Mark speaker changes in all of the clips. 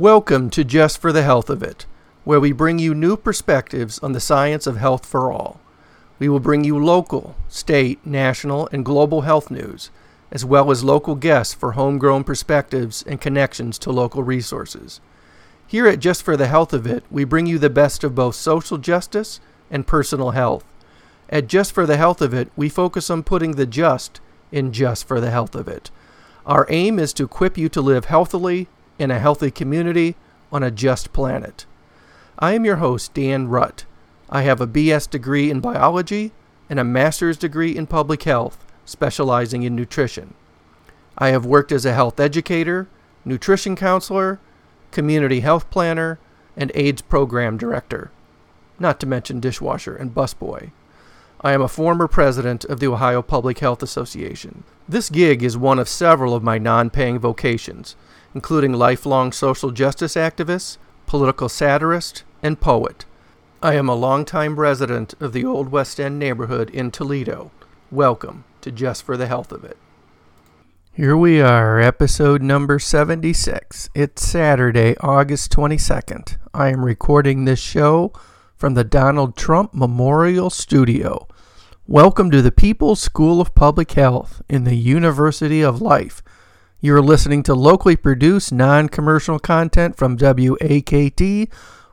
Speaker 1: Welcome to Just for the Health of It, where we bring you new perspectives on the science of health for all. We will bring you local, state, national, and global health news, as well as local guests for homegrown perspectives and connections to local resources. Here at Just for the Health of It, we bring you the best of both social justice and personal health. At Just for the Health of It, we focus on putting the just in Just for the Health of It. Our aim is to equip you to live healthily in a healthy community on a just planet. I am your host, Dan Rutt. I have a BS degree in biology and a master's degree in public health, specializing in nutrition. I have worked as a health educator, nutrition counselor, community health planner, and AIDS program director, not to mention dishwasher and busboy. I am a former president of the Ohio Public Health Association. This gig is one of several of my non-paying vocations, including lifelong social justice activist, political satirist, and poet. I am a longtime resident of the Old West End neighborhood in Toledo. Welcome to Just for the Health of It. Here we are, episode number 76. It's Saturday, August 22nd. I am recording this show from the Donald Trump Memorial Studio. Welcome to the People's School of Public Health in the University of Life. You're listening to locally produced, non-commercial content from WAKT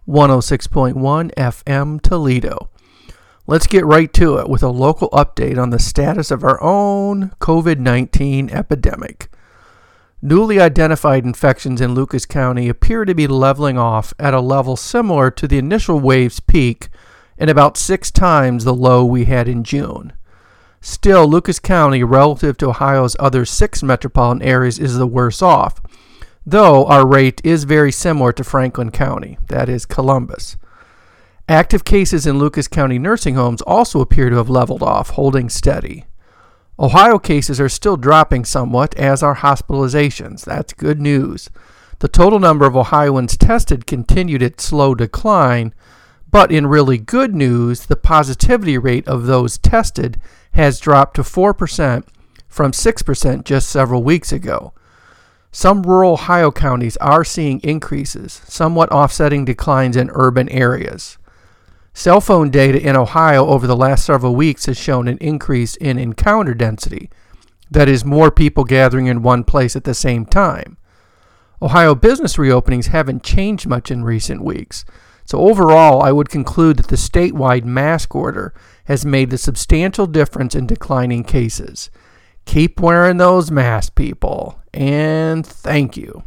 Speaker 1: 106.1 FM Toledo. Let's get right to it with a local update on the status of our own COVID-19 epidemic. Newly identified infections in Lucas County appear to be leveling off at a level similar to the initial wave's peak and about 6 times the low we had in June. Still, Lucas County, relative to Ohio's other 6 metropolitan areas, is the worse off, though our rate is very similar to Franklin County, that is Columbus. Active cases in Lucas County nursing homes also appear to have leveled off, holding steady. Ohio cases are still dropping somewhat, as are hospitalizations. That's good news. The total number of Ohioans tested continued its slow decline, but in really good news, the positivity rate of those tested has dropped to 4% from 6% just several weeks ago. Some rural Ohio counties are seeing increases, somewhat offsetting declines in urban areas. Cell phone data in Ohio over the last several weeks has shown an increase in encounter density, that is, more people gathering in one place at the same time. Ohio business reopenings haven't changed much in recent weeks. So overall, I would conclude that the statewide mask order has made a substantial difference in declining cases. Keep wearing those masks, people, and thank you.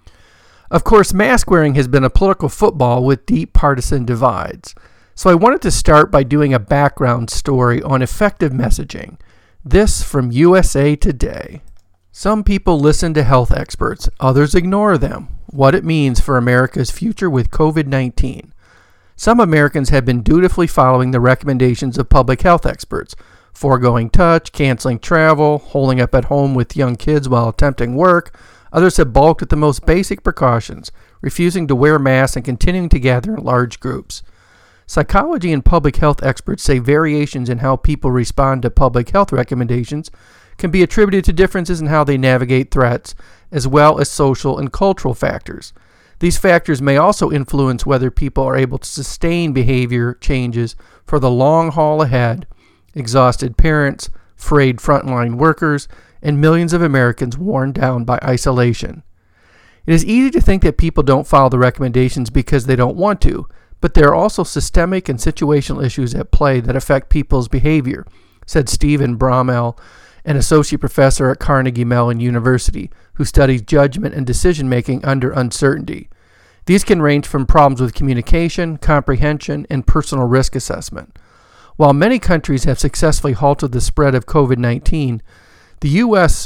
Speaker 1: Of course, mask wearing has been a political football with deep partisan divides. So I wanted to start by doing a background story on effective messaging. This from USA Today. Some people listen to health experts, others ignore them. What it means for America's future with COVID-19. Some Americans have been dutifully following the recommendations of public health experts, foregoing touch, canceling travel, holding up at home with young kids while attempting work. Others have balked at the most basic precautions, refusing to wear masks and continuing to gather in large groups. Psychology and public health experts say variations in how people respond to public health recommendations can be attributed to differences in how they navigate threats, as well as social and cultural factors. These factors may also influence whether people are able to sustain behavior changes for the long haul ahead. Exhausted parents, frayed frontline workers, and millions of Americans worn down by isolation. It is easy to think that people don't follow the recommendations because they don't want to, but there are also systemic and situational issues at play that affect people's behavior, said Stephen Bromell, an associate professor at Carnegie Mellon University, who studies judgment and decision-making under uncertainty. These can range from problems with communication, comprehension, and personal risk assessment. While many countries have successfully halted the spread of COVID-19, the U.S.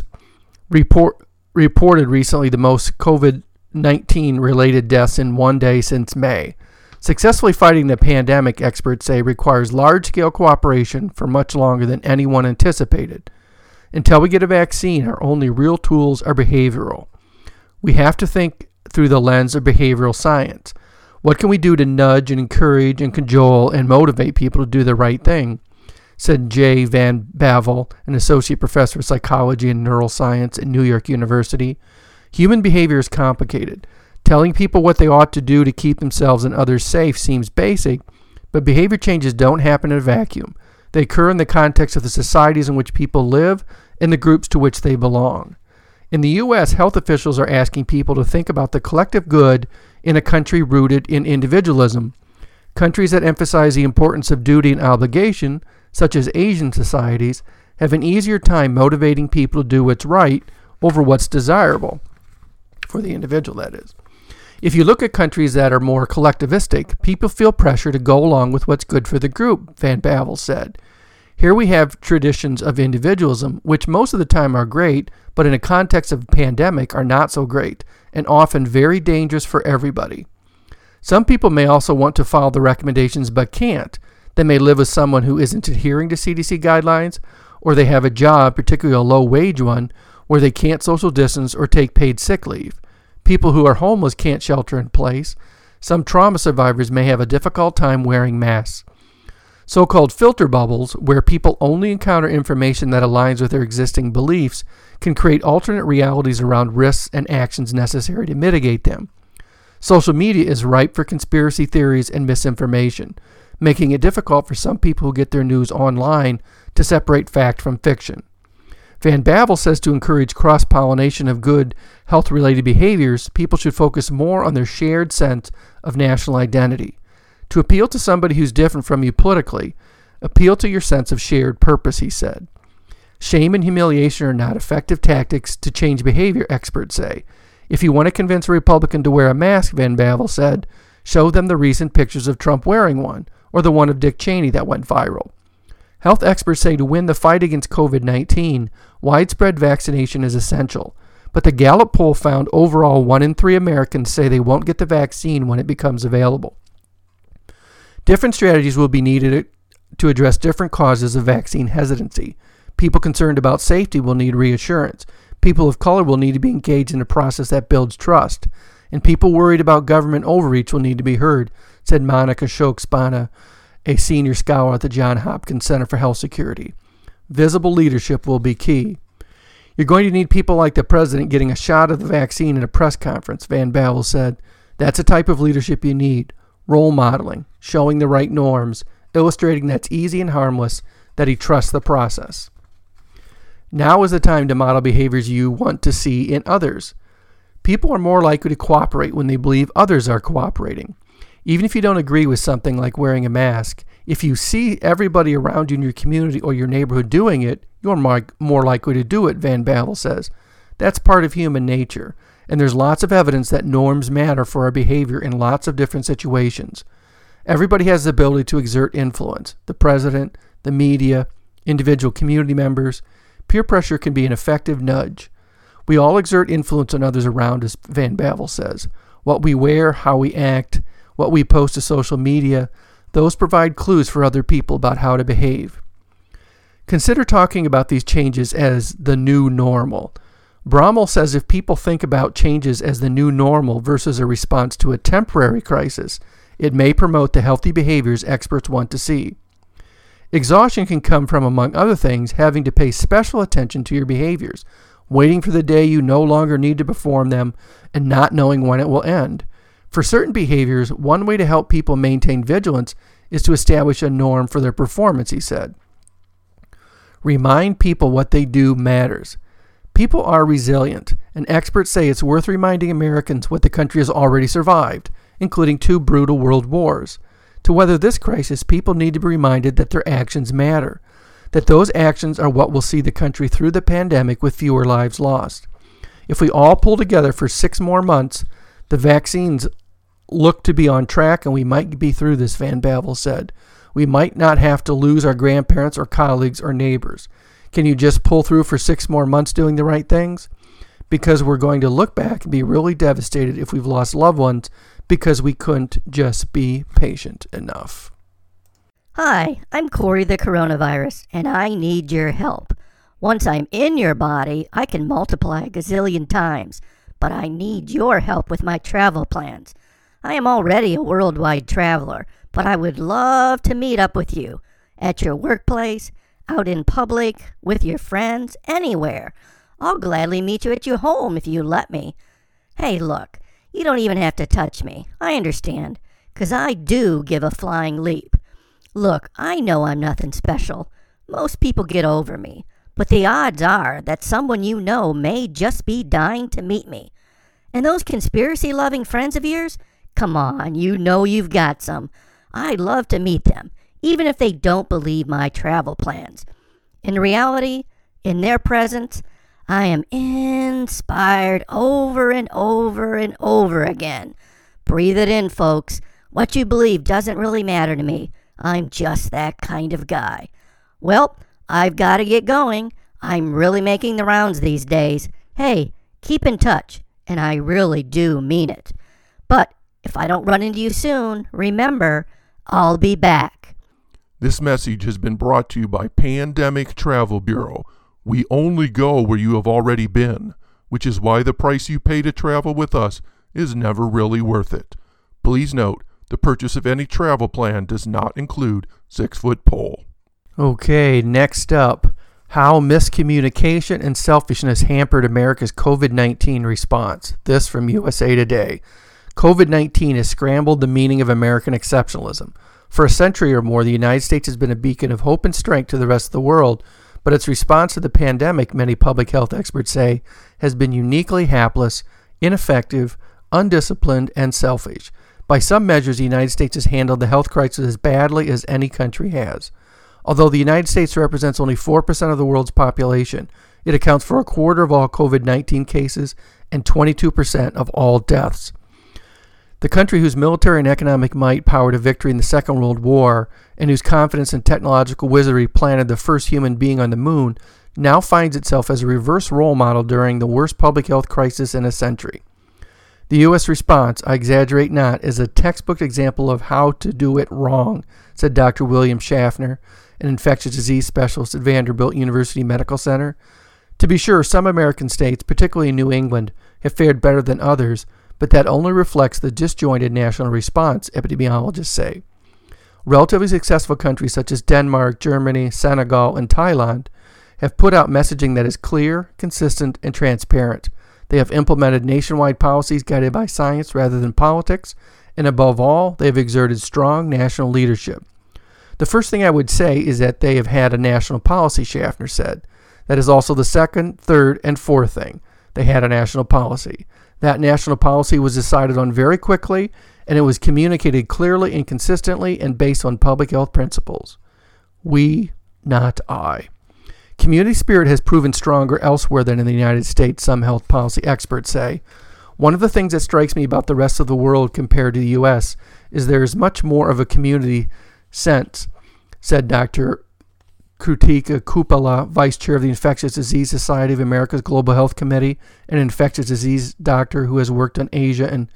Speaker 1: reported recently the most COVID-19-related deaths in one day since May. Successfully fighting the pandemic, experts say, requires large-scale cooperation for much longer than anyone anticipated. Until we get a vaccine, our only real tools are behavioral. We have to think through the lens of behavioral science. What can we do to nudge and encourage and cajole and motivate people to do the right thing? Said Jay Van Bavel, an associate professor of psychology and neuroscience at New York University. Human behavior is complicated. Telling people what they ought to do to keep themselves and others safe seems basic, but behavior changes don't happen in a vacuum. They occur in the context of the societies in which people live and the groups to which they belong. In the U.S., health officials are asking people to think about the collective good in a country rooted in individualism. Countries that emphasize the importance of duty and obligation, such as Asian societies, have an easier time motivating people to do what's right over what's desirable, for the individual, that is. If you look at countries that are more collectivistic, people feel pressure to go along with what's good for the group, Van Bavel said. Here we have traditions of individualism, which most of the time are great, but in a context of a pandemic are not so great, and often very dangerous for everybody. Some people may also want to follow the recommendations but can't. They may live with someone who isn't adhering to CDC guidelines, or they have a job, particularly a low-wage one, where they can't social distance or take paid sick leave. People who are homeless can't shelter in place. Some trauma survivors may have a difficult time wearing masks. So-called filter bubbles, where people only encounter information that aligns with their existing beliefs, can create alternate realities around risks and actions necessary to mitigate them. Social media is ripe for conspiracy theories and misinformation, making it difficult for some people who get their news online to separate fact from fiction. Van Bavel says to encourage cross-pollination of good health-related behaviors, people should focus more on their shared sense of national identity. To appeal to somebody who's different from you politically, appeal to your sense of shared purpose, he said. Shame and humiliation are not effective tactics to change behavior, experts say. If you want to convince a Republican to wear a mask, Van Bavel said, show them the recent pictures of Trump wearing one, or the one of Dick Cheney that went viral. Health experts say to win the fight against COVID-19, widespread vaccination is essential. But the Gallup poll found overall 1 in 3 Americans say they won't get the vaccine when it becomes available. Different strategies will be needed to address different causes of vaccine hesitancy. People concerned about safety will need reassurance. People of color will need to be engaged in a process that builds trust. And people worried about government overreach will need to be heard, said Monica Shokspana, a senior scholar at the Johns Hopkins Center for Health Security. Visible leadership will be key. You're going to need people like the president getting a shot of the vaccine in a press conference, Van Bavel said. That's a type of leadership you need. Role modeling, showing the right norms, illustrating that's easy and harmless, that he trusts the process. Now is the time to model behaviors you want to see in others. People are more likely to cooperate when they believe others are cooperating. Even if you don't agree with something like wearing a mask, if you see everybody around you in your community or your neighborhood doing it, you're more likely to do it, Van Bavel says. That's part of human nature, and there's lots of evidence that norms matter for our behavior in lots of different situations. Everybody has the ability to exert influence. The president, the media, individual community members. Peer pressure can be an effective nudge. We all exert influence on others around us, Van Bavel says. What we wear, how we act, what we post to social media, those provide clues for other people about how to behave. Consider talking about these changes as the new normal. Brommel says if people think about changes as the new normal versus a response to a temporary crisis, it may promote the healthy behaviors experts want to see. Exhaustion can come from, among other things, having to pay special attention to your behaviors, waiting for the day you no longer need to perform them, and not knowing when it will end. For certain behaviors, one way to help people maintain vigilance is to establish a norm for their performance, he said. Remind people what they do matters. People are resilient, and experts say it's worth reminding Americans what the country has already survived, including 2 brutal world wars. To weather this crisis, people need to be reminded that their actions matter, that those actions are what will see the country through the pandemic with fewer lives lost. If we all pull together for 6 more months, the vaccines look to be on track and we might be through this, Van Bavel said. We might not have to lose our grandparents or colleagues or neighbors. Can you just pull through for 6 more months doing the right things? Because we're going to look back and be really devastated if we've lost loved ones because we couldn't just be patient enough.
Speaker 2: Hi, I'm Corey the Coronavirus, and I need your help. Once I'm in your body, I can multiply a gazillion times, but I need your help with my travel plans. I am already a worldwide traveler, but I would love to meet up with you at your workplace, out in public, with your friends, anywhere. I'll gladly meet you at your home if you let me. Hey, look, You don't even have to touch me. I understand, 'cause I do give a flying leap. Look, I know I'm nothing special. Most people get over me, but the odds are that someone you know may just be dying to meet me. And those conspiracy-loving friends of yours? Come on, you know you've got some. I'd love to meet them, even if they don't believe my travel plans. In reality, in their presence, I am inspired over and over and over again. Breathe it in, folks. What you believe doesn't really matter to me. I'm just that kind of guy. Well, I've got to get going. I'm really making the rounds these days. Hey, keep in touch, and I really do mean it. But if I don't run into you soon, remember, I'll be back.
Speaker 3: This message has been brought to you by Pandemic Travel Bureau. We only go where you have already been, which is why the price you pay to travel with us is never really worth it. Please note, the purchase of any travel plan does not include 6-foot pole.
Speaker 1: Okay, next up, how miscommunication and selfishness hampered America's COVID-19 response. This from USA Today. COVID-19 has scrambled the meaning of American exceptionalism. For a century or more, the United States has been a beacon of hope and strength to the rest of the world, but its response to the pandemic, many public health experts say, has been uniquely hapless, ineffective, undisciplined, and selfish. By some measures, the United States has handled the health crisis as badly as any country has. Although the United States represents only 4% of the world's population, it accounts for a quarter of all COVID-19 cases and 22% of all deaths. The country whose military and economic might powered a victory in the Second World War and whose confidence and technological wizardry planted the first human being on the moon now finds itself as a reverse role model during the worst public health crisis in a century. The U.S. response, I exaggerate not, is a textbook example of how to do it wrong, said Dr. William Schaffner, an infectious disease specialist at Vanderbilt University Medical Center. To be sure, some American states, particularly in New England, have fared better than others, but that only reflects the disjointed national response, epidemiologists say. Relatively successful countries such as Denmark, Germany, Senegal, and Thailand have put out messaging that is clear, consistent, and transparent. They have implemented nationwide policies guided by science rather than politics, and above all, they have exerted strong national leadership. The first thing I would say is that they have had a national policy, Schaffner said. That is also the second, third, and fourth thing. They had a national policy. That national policy was decided on very quickly, and it was communicated clearly and consistently and based on public health principles. We, not I. Community spirit has proven stronger elsewhere than in the United States, some health policy experts say. One of the things that strikes me about the rest of the world compared to the U.S. is there is much more of a community sense, said Dr. Krutika Kupala, Vice Chair of the Infectious Disease Society of America's Global Health Committee, an infectious disease doctor who has worked in Asia and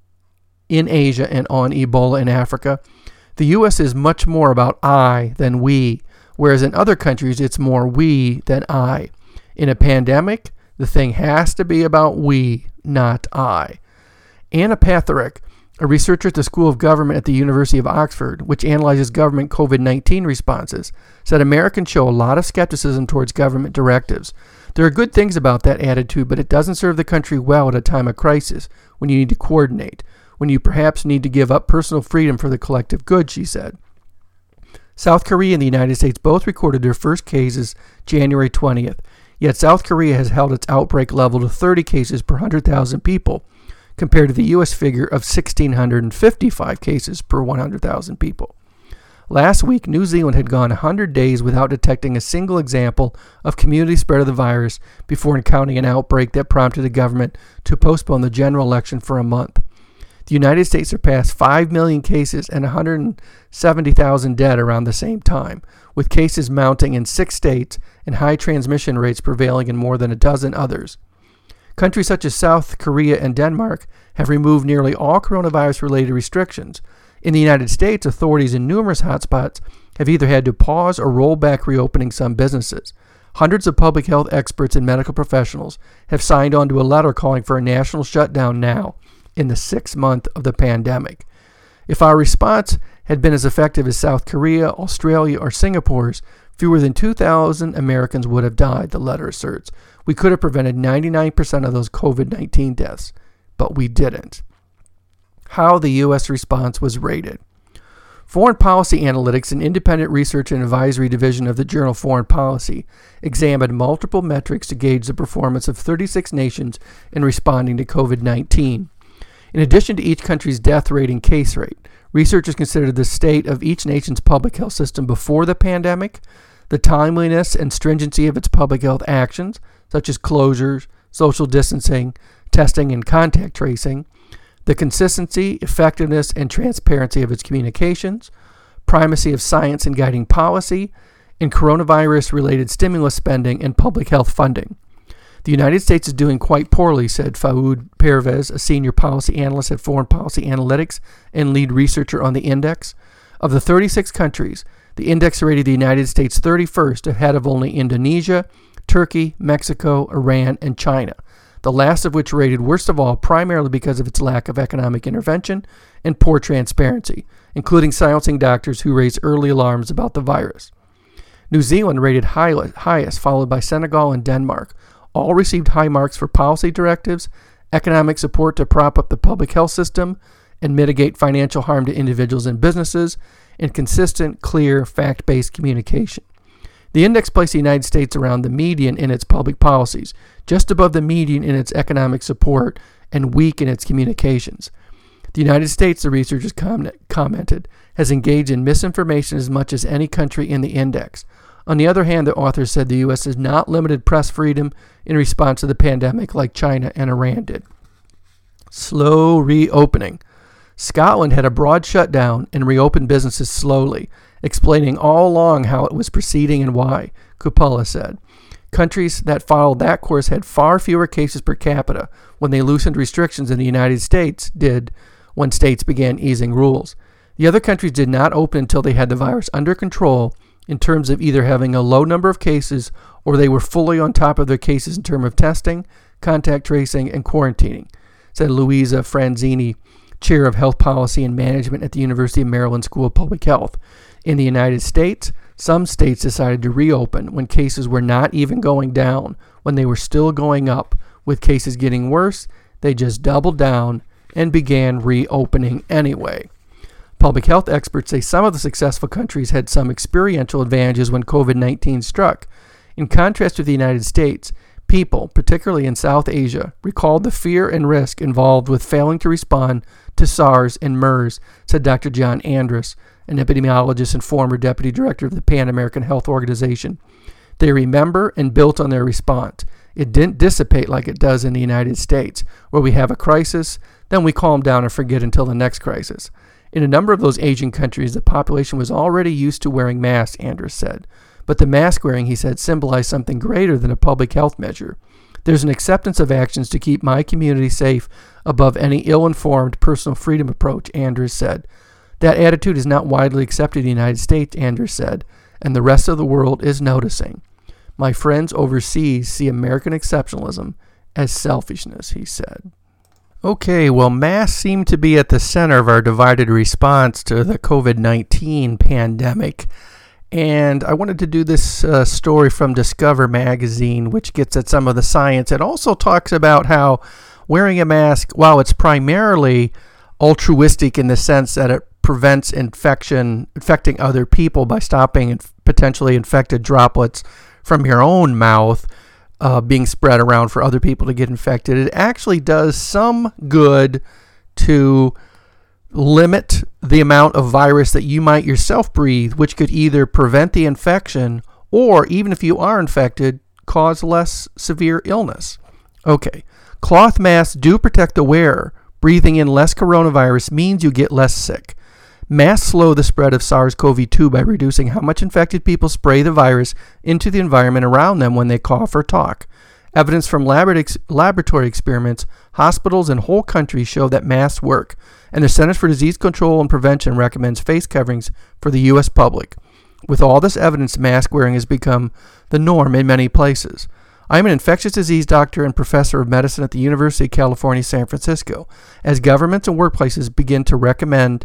Speaker 1: on Ebola in Africa. The U.S. is much more about I than we, whereas in other countries it's more we than I. In a pandemic, the thing has to be about we, not I. Anna Patharick, a researcher at the School of Government at the University of Oxford, which analyzes government COVID-19 responses, said Americans show a lot of skepticism towards government directives. There are good things about that attitude, but it doesn't serve the country well at a time of crisis, when you need to coordinate, when you perhaps need to give up personal freedom for the collective good, she said. South Korea and the United States both recorded their first cases January 20th, yet South Korea has held its outbreak level to 30 cases per 100,000 people, compared to the U.S. figure of 1,655 cases per 100,000 people. Last week, New Zealand had gone 100 days without detecting a single example of community spread of the virus before encountering an outbreak that prompted the government to postpone the general election for a month. The United States surpassed 5 million cases and 170,000 dead around the same time, with cases mounting in 6 states and high transmission rates prevailing in more than a dozen others. Countries such as South Korea and Denmark have removed nearly all coronavirus-related restrictions. In the United States, authorities in numerous hotspots have either had to pause or roll back reopening some businesses. Hundreds of public health experts and medical professionals have signed on to a letter calling for a national shutdown now, in the 6th month of the pandemic. If our response had been as effective as South Korea, Australia, or Singapore's, fewer than 2,000 Americans would have died, the letter asserts. We could have prevented 99% of those COVID-19 deaths, but we didn't. How the U.S. response was rated. Foreign Policy Analytics, an independent research and advisory division of the journal Foreign Policy, examined multiple metrics to gauge the performance of 36 nations in responding to COVID-19. In addition to each country's death rate and case rate, researchers considered the state of each nation's public health system before the pandemic, the timeliness and stringency of its public health actions, such as closures, social distancing, testing, and contact tracing, the consistency, effectiveness, and transparency of its communications, primacy of science in guiding policy, and coronavirus-related stimulus spending and public health funding. The United States is doing quite poorly, said Faoud Pervez, a senior policy analyst at Foreign Policy Analytics and lead researcher on the index. Of the 36 countries, the index rated the United States 31st, ahead of only Indonesia, Turkey, Mexico, Iran, and China, the last of which rated worst of all primarily because of its lack of economic intervention and poor transparency, including silencing doctors who raised early alarms about the virus. New Zealand rated highest, followed by Senegal and Denmark. All received high marks for policy directives, economic support to prop up the public health system and mitigate financial harm to individuals and businesses, and consistent, clear, fact-based communication. The index placed the United States around the median in its public policies, just above the median in its economic support, and weak in its communications. The United States, the researchers commented, has engaged in misinformation as much as any country in the index. On the other hand, the authors said the U.S. has not limited press freedom in response to the pandemic like China and Iran did. Slow reopening. Scotland had a broad shutdown and reopened businesses slowly, explaining all along how it was proceeding and why, Kupala said. Countries that followed that course had far fewer cases per capita when they loosened restrictions than the United States did when states began easing rules. The other countries did not open until they had the virus under control in terms of either having a low number of cases or they were fully on top of their cases in terms of testing, contact tracing, and quarantining, said Louisa Franzini, Chair of Health Policy and Management at the University of Maryland School of Public Health. In the United States, some states decided to reopen when cases were not even going down, when they were still going up. With cases getting worse, they just doubled down and began reopening anyway. Public health experts say some of the successful countries had some experiential advantages when COVID-19 struck. In contrast to the United States, people, particularly in South Asia, recalled the fear and risk involved with failing to respond to SARS and MERS, said Dr. John Andrus, an epidemiologist and former deputy director of the Pan American Health Organization. They remember and built on their response. It didn't dissipate like it does in the United States, where we have a crisis, then we calm down and forget until the next crisis. In a number of those Asian countries, the population was already used to wearing masks, Andrus said. But the mask wearing, he said, symbolized something greater than a public health measure. There's an acceptance of actions to keep my community safe above any ill-informed personal freedom approach, Andrus said. That attitude is not widely accepted in the United States, Andrus said, and the rest of the world is noticing. My friends overseas see American exceptionalism as selfishness, he said. Okay, well, masks seem to be at the center of our divided response to the COVID-19 pandemic. And I wanted to do this story from Discover magazine, which gets at some of the science. It also talks about how wearing a mask, while it's primarily altruistic in the sense that it prevents infecting other people by stopping potentially infected droplets from your own mouth being spread around for other people to get infected, it actually does some good to limit the amount of virus that you might yourself breathe, which could either prevent the infection or, even if you are infected, cause less severe illness. Okay, cloth masks do protect the wearer. Breathing in less coronavirus means you get less sick. Masks slow the spread of SARS-CoV-2 by reducing how much infected people spray the virus into the environment around them when they cough or talk. Evidence from laboratory experiments, hospitals, and whole countries show that masks work, and the Centers for Disease Control and Prevention recommends face coverings for the U.S. public. With all this evidence, mask wearing has become the norm in many places. I am an infectious disease doctor and professor of medicine at the University of California, San Francisco. As governments and workplaces began to recommend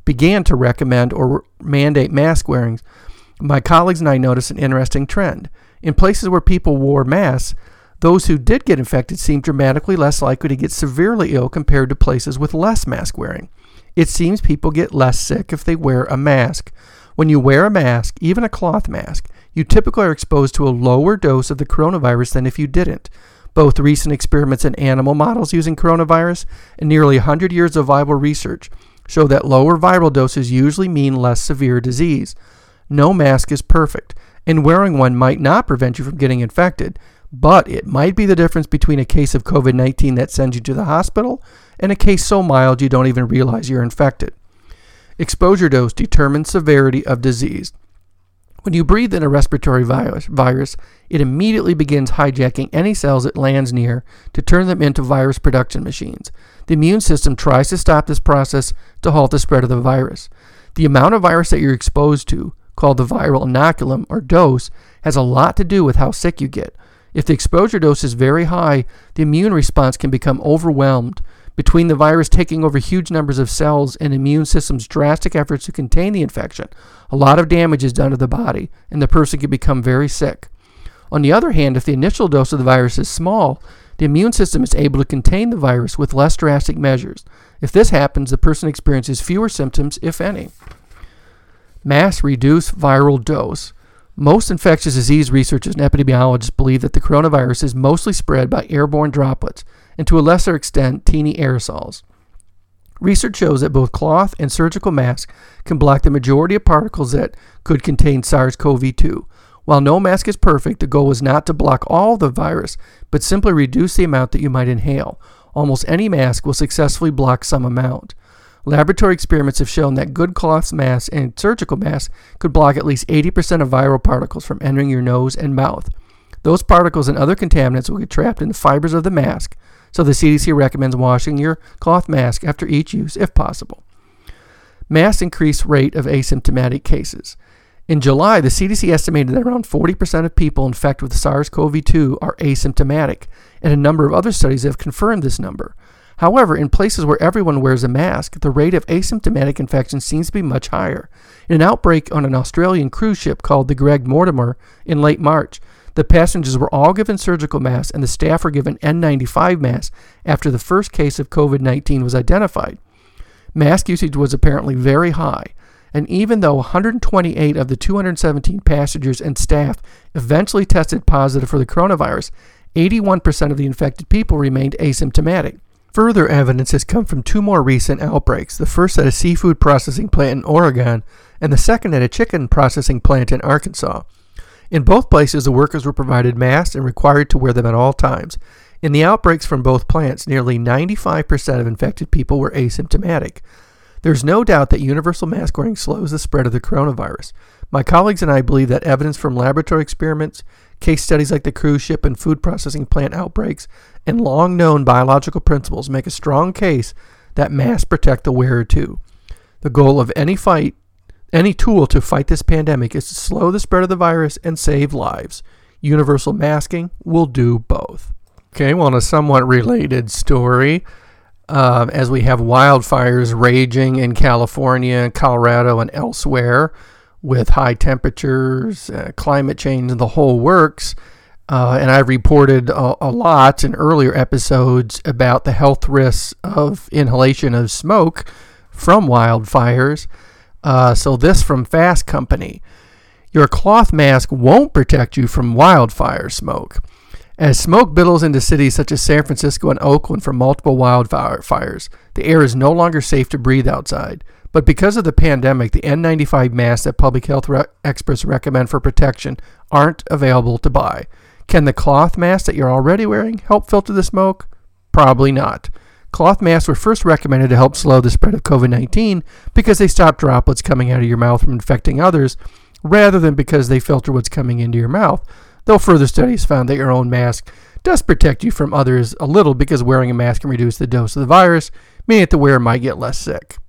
Speaker 1: or mandate mask wearing, my colleagues and I noticed an interesting trend. In places where people wore masks, Those who did get infected seemed dramatically less likely to get severely ill compared to places with less mask wearing. It seems people get less sick if they wear a mask. When you wear a mask, even a cloth mask, you typically are exposed to a lower dose of the coronavirus than if you didn't. Both recent experiments in animal models using coronavirus and nearly 100 years of viral research show that lower viral doses usually mean less severe disease. No mask is perfect, and wearing one might not prevent you from getting infected, but it might be the difference between a case of COVID-19 that sends you to the hospital and a case so mild you don't even realize you're infected. Exposure dose determines severity of disease. When you breathe in a respiratory virus, it immediately begins hijacking any cells it lands near to turn them into virus production machines. The immune system tries to stop this process to halt the spread of the virus. The amount of virus that you're exposed to, called the viral inoculum or dose, has a lot to do with how sick you get. If the exposure dose is very high, the immune response can become overwhelmed. Between the virus taking over huge numbers of cells and immune system's drastic efforts to contain the infection, a lot of damage is done to the body, and the person can become very sick. On the other hand, if the initial dose of the virus is small, the immune system is able to contain the virus with less drastic measures. If this happens, the person experiences fewer symptoms, if any. Mass reduced viral dose. Most infectious disease researchers and epidemiologists believe that the coronavirus is mostly spread by airborne droplets, and to a lesser extent, teeny aerosols. Research shows that both cloth and surgical masks can block the majority of particles that could contain SARS-CoV-2. While no mask is perfect, the goal is not to block all the virus, but simply reduce the amount that you might inhale. Almost any mask will successfully block some amount. Laboratory experiments have shown that good cloth masks and surgical masks could block at least 80% of viral particles from entering your nose and mouth. Those particles and other contaminants will get trapped in the fibers of the mask, so the CDC recommends washing your cloth mask after each use if possible. Mass increased rate of asymptomatic cases. In July, the CDC estimated that around 40% of people infected with SARS-CoV-2 are asymptomatic, and a number of other studies have confirmed this number. However, in places where everyone wears a mask, the rate of asymptomatic infection seems to be much higher. In an outbreak on an Australian cruise ship called the Greg Mortimer in late March, the passengers were all given surgical masks and the staff were given N95 masks after the first case of COVID-19 was identified. Mask usage was apparently very high, and even though 128 of the 217 passengers and staff eventually tested positive for the coronavirus, 81% of the infected people remained asymptomatic. Further evidence has come from two more recent outbreaks, the first at a seafood processing plant in Oregon and the second at a chicken processing plant in Arkansas. In both places, the workers were provided masks and required to wear them at all times. In the outbreaks from both plants, nearly 95% of infected people were asymptomatic. There's no doubt that universal mask wearing slows the spread of the coronavirus. My colleagues and I believe that evidence from laboratory experiments, case studies like the cruise ship and food processing plant outbreaks, and long-known biological principles make a strong case that masks protect the wearer too. The goal of any tool to fight this pandemic is to slow the spread of the virus and save lives. Universal masking will do both. Okay, well, in a somewhat related story, as we have wildfires raging in California, Colorado, and elsewhere, with high temperatures, climate change, and the whole works. And I've reported a lot in earlier episodes about the health risks of inhalation of smoke from wildfires. So this from Fast Company. Your cloth mask won't protect you from wildfire smoke. As smoke billows into cities such as San Francisco and Oakland from multiple wildfires, the air is no longer safe to breathe outside. But because of the pandemic, the N95 masks that public health experts recommend for protection aren't available to buy. Can the cloth masks that you're already wearing help filter the smoke? Probably not. Cloth masks were first recommended to help slow the spread of COVID-19 because they stop droplets coming out of your mouth from infecting others, rather than because they filter what's coming into your mouth, though further studies found that your own mask does protect you from others a little because wearing a mask can reduce the dose of the virus, meaning that the wearer might get less sick.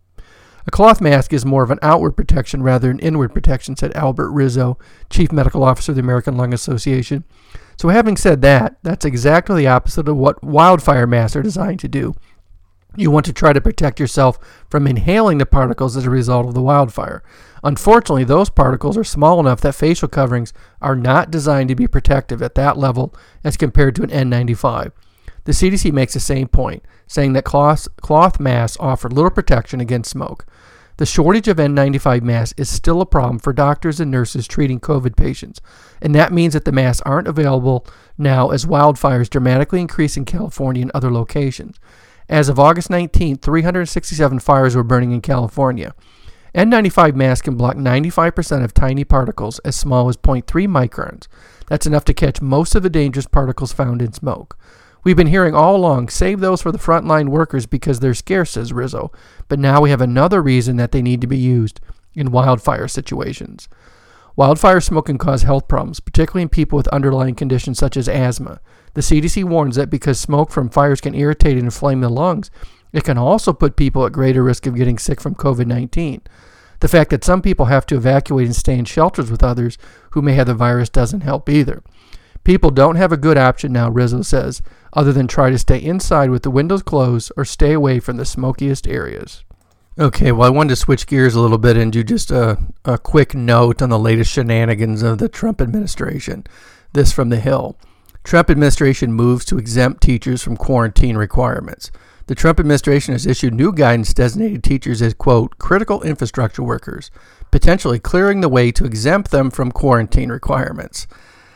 Speaker 1: A cloth mask is more of an outward protection rather than inward protection, said Albert Rizzo, Chief Medical Officer of the American Lung Association. So having said that, that's exactly the opposite of what wildfire masks are designed to do. You want to try to protect yourself from inhaling the particles as a result of the wildfire. Unfortunately, those particles are small enough that facial coverings are not designed to be protective at that level as compared to an N95. The CDC makes the same point, saying that cloth masks offer little protection against smoke. The shortage of N95 masks is still a problem for doctors and nurses treating COVID patients, and that means that the masks aren't available now as wildfires dramatically increase in California and other locations. As of August 19th, 367 fires were burning in California. N95 masks can block 95% of tiny particles as small as 0.3 microns. That's enough to catch most of the dangerous particles found in smoke. We've been hearing all along, save those for the frontline workers because they're scarce, says Rizzo. But now we have another reason that they need to be used in wildfire situations. Wildfire smoke can cause health problems, particularly in people with underlying conditions such as asthma. The CDC warns that because smoke from fires can irritate and inflame the lungs, it can also put people at greater risk of getting sick from COVID-19. The fact that some people have to evacuate and stay in shelters with others who may have the virus doesn't help either. People don't have a good option now, Rizzo says, other than try to stay inside with the windows closed or stay away from the smokiest areas. Okay, well, I wanted to switch gears a little bit and do just a quick note on the latest shenanigans of the Trump administration. This from The Hill. Trump administration moves to exempt teachers from quarantine requirements. The Trump administration has issued new guidance designating teachers as, quote, critical infrastructure workers, potentially clearing the way to exempt them from quarantine requirements.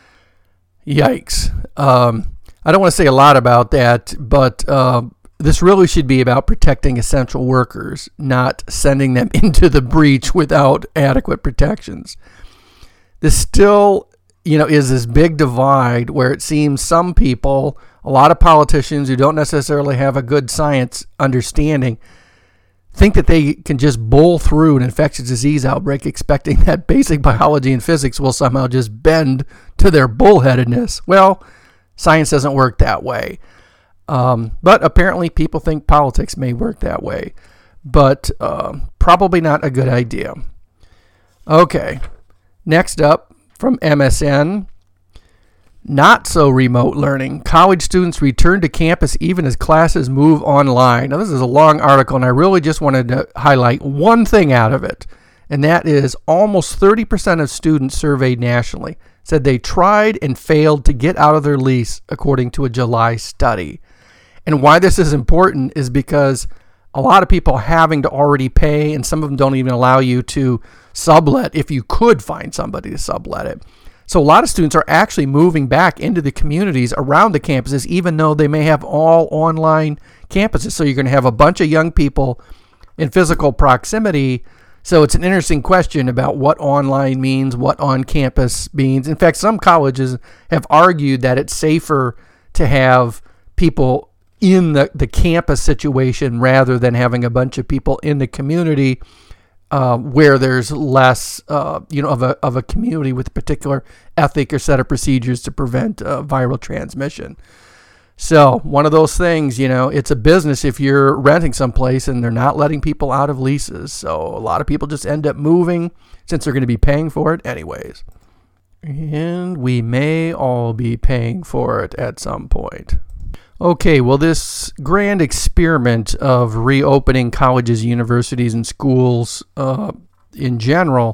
Speaker 1: Yikes. I don't want to say a lot about that, but this really should be about protecting essential workers, not sending them into the breach without adequate protections. This still, is this big divide where it seems some people, a lot of politicians who don't necessarily have a good science understanding, think that they can just bull through an infectious disease outbreak expecting that basic biology and physics will somehow just bend to their bullheadedness. Well, science doesn't work that way. But apparently people think politics may work that way. But probably not a good idea. Okay, next up from MSN. Not so remote learning. College students return to campus even as classes move online. Now, this is a long article, and I really just wanted to highlight one thing out of it, and that is almost 30% of students surveyed nationally said they tried and failed to get out of their lease, according to a July study. And why this is important is because a lot of people having to already pay, and some of them don't even allow you to sublet if you could find somebody to sublet it. So a lot of students are actually moving back into the communities around the campuses, even though they may have all online campuses. So you're going to have a bunch of young people in physical proximity. So it's an interesting question about what online means, what on campus means. In fact, some colleges have argued that it's safer to have people in the campus situation rather than having a bunch of people in the community where there's less, of a community with a particular ethic or set of procedures to prevent viral transmission. So one of those things, it's a business if you're renting someplace and they're not letting people out of leases. So a lot of people just end up moving since they're going to be paying for it anyways. And we may all be paying for it at some point. Okay, well, this grand experiment of reopening colleges, universities, and schools in general